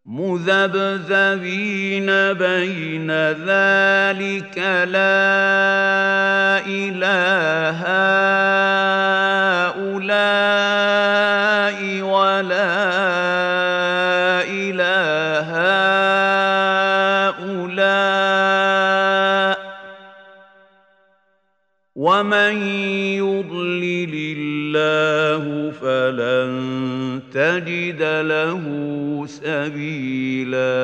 مذبذبين بين ذلك لا إله هؤلاء ولا إله هؤلاء ومن يضلل الله فلن تجد له سبيلا